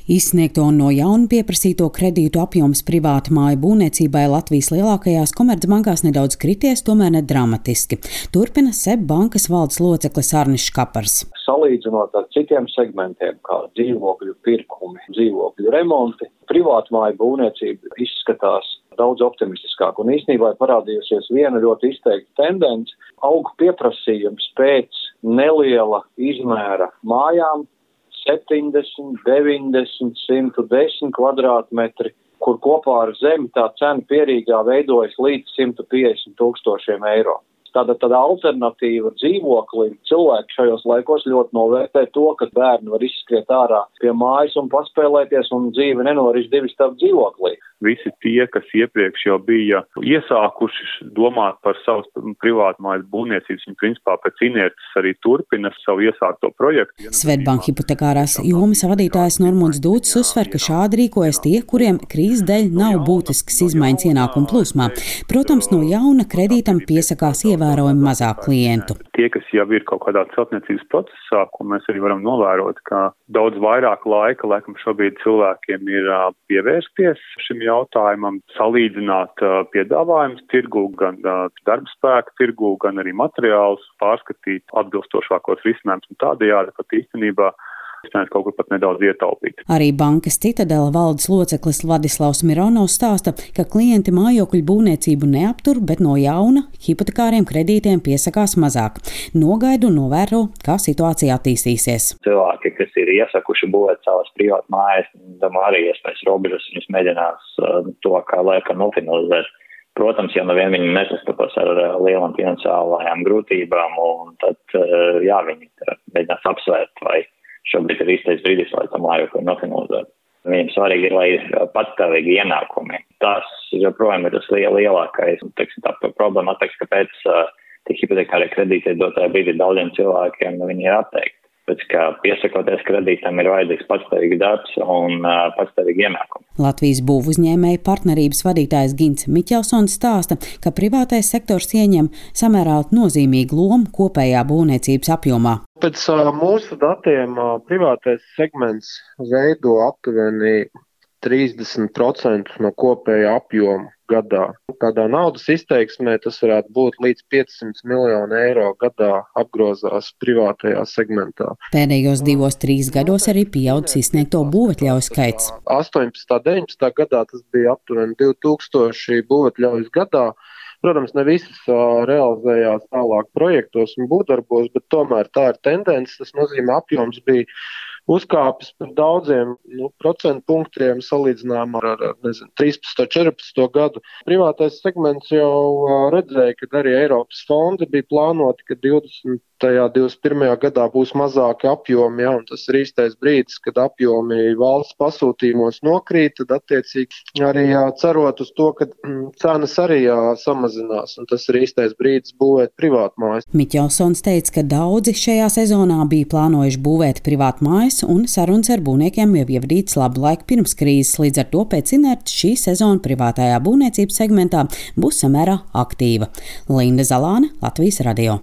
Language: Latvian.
Izsniegto un no jauna pieprasīto kredītu apjoms privātu māju būvniecībai Latvijas lielākajās komercbankās nedaudz krities, tomēr ne dramatiski. Turpina SEB bankas valdes loceklis Arnis Škapars. Salīdzinot ar citiem segmentiem, kā dzīvokļu pirkumi, dzīvokļu remonti, privātu māju būvniecība izskatās daudz optimistiskāk. Un īstenībā parādījusies viena ļoti izteikta tendence – aug pieprasījums pēc neliela izmēra mājām, 70, 90, 110 kvadrātmetri, kur kopā ar zemi tā cena pierīgā veidojas līdz 150 000 eiro. Tāda alternatīva dzīvoklim cilvēki šajos laikos ļoti novērtē to, ka bērni var izskriet ārā pie mājas un paspēlēties un dzīve nenoris divi stāv dzīvoklī. Visi tie, kas iepriekš jau bija iesākuši domāt par savas privātmājas būvniecības, viņi principā pēc inerces arī turpina savu iesākto projektu. Swedbank hipotekārās jomas vadītājs Normunds Dūts uzsver, ka šādi rīkojas tie, kuriem krīzes dēļ nav būtiskas izmaiņas ienākumu plūsmā. Protams, no jauna kredītam piesakās ievērojami mazāk klientu. Tie, kas jau ir kaut kādā celtniecības procesā, ko mēs arī varam novērot, ka daudz vairāk laika, laikam šobrīd cilvēkiem ir pievērsties šim jautājumam, salīdzināt piedāvājumus tirgu, gan darbspēku tirgu, gan arī materiālus, pārskatīt atbilstošākos risinājumus un tādējādi pat īstenībā kaut kur pat nedaudz ietaupīt. Arī bankas Citadela valdes loceklis Vladislavs Mironovs stāsta, ka klienti mājokļu būvniecību neaptur, bet no jauna hipotekāriem kredītiem piesakās mazāk. Nogaida un novēro, kā situācija attīstīsies. Cilvēki, kas ir iesakuši būvēt savas privātu mājas, arī iespējas robežas, viņus mēģinās to kā laika nofinalizēt. Protams, ja vien viņi nesastopas ar lielām finansiālajām grūtībām, un tad viņi mēģinās apsvērt, vai šobrīd ir īstais brīdis, lai tam mājokli nofinalizētu. Viņiem svarīgi ir, lai ir patstāvīgi ienākumi. Tas joprojām ir tas lielākais. Tā problēma atteiks, kāpēc tie hipotekārie kredīti dotajā brīdī daudziem cilvēkiem viņi ir atteikti. Pēc kā piesakoties kredītam ir vajadzīgs patstāvīgs darbs un patstāvīgi ienākumi. Latvijas būvuzņēmēju partnerības vadītājs Gints Miķelsons stāsta, ka privātais sektors ieņem samērā nozīmīgu lomu kopējā būvniecības apjomā. Pēc mūsu datiem privātais segments veido aptuveni 30% no kopējā apjoma gadā. Tādā naudas izteiksmē tas varētu būt līdz 500 miljonu eiro gadā apgrozās privātajā segmentā. Pēdējos 2-3 gados arī pieaudzis izsniegto būvatļauju skaits. 18. 19. gadā tas bija aptuveni 2000 būvatļaujas gadā. Protams, ne visas realizējās tālāk projektos un būvdarbos, bet tomēr tā ir tendence. Tas nozīmē, apjoms bija uzkāpis par daudziem procentu punktiem salīdzinājumā ar 13. 14. gadu. Privātais segments jau redzēja, ka arī Eiropas fondi bija plānoti, ka 20. 21. gadā būs mazāki apjomi, un tas ir īstais brīdis, kad apjomi valsts pasūtījumos nokrīt, tad attiecīgi arī cerot uz to, ka cenas arī samazinās, un tas ir īstais brīdis būvēt privātmājas. Miķelsons teica, ka daudzi šajā sezonā bija plānojuši būvēt privātmājas, un sarunas ar būvniekiem jau ievadīts labu laiku pirms krīzes, līdz ar to pēc inerces šī sezona privātajā būvniecības segmentā būs samērā aktīva. Linda Zalāne, Latvijas radio.